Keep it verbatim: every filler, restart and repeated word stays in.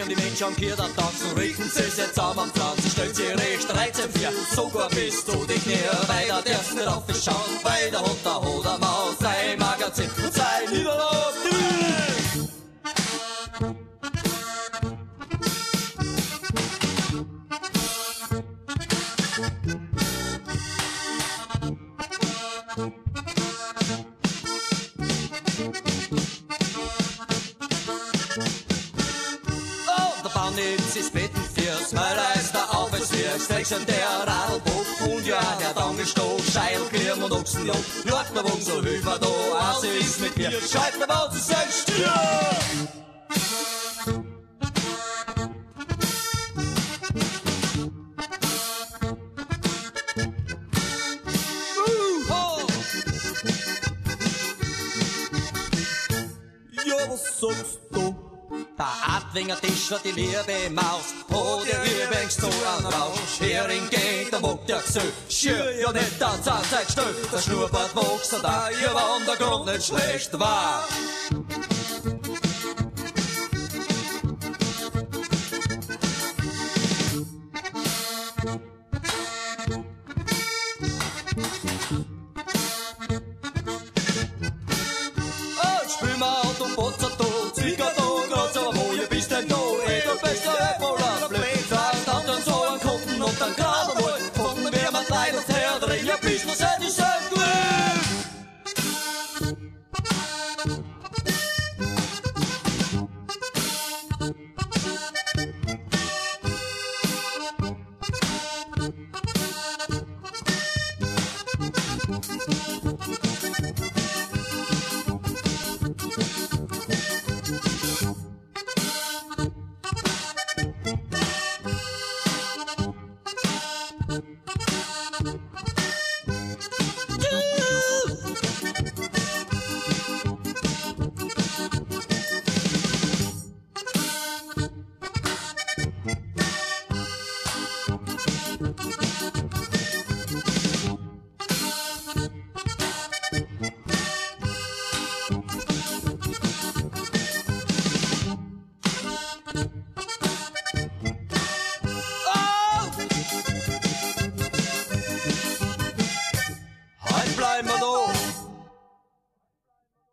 singen die Menschen am Kier, dann tanzen, richten sie sich zusammen am Pflanzen, stellt sie recht, dreizehn vier, sogar bis zu die Knie, weiter darfst nicht auf dich schauen, weil der Hund da oder Maus, sei Magazin und sei Niederlauf. Bandits ist beten fürs Meileister auf es wirkt, sechsen der Radlbuch und ja, der dann gestochen, Scheil, Klirm und Ochsenlob, jagt der Wung, so hilf mir da, also ist mit mir, schreibt der Bau zu sein Stier! Ja, was sagst du? Der Adwinger Tischler, die liebe Maus, oh, der übrigens so ein Rausch. Hering geht, der wogt ja gesö, schier ja nicht an Zahnzeit stöh. Der Schnurrbart wächst da, ihr wann der Grund nicht schlecht war. Oh, ich spiel mal und um Botzer, du Zwieger, du, grad so, wo ihr bist denn du, eh, du bist der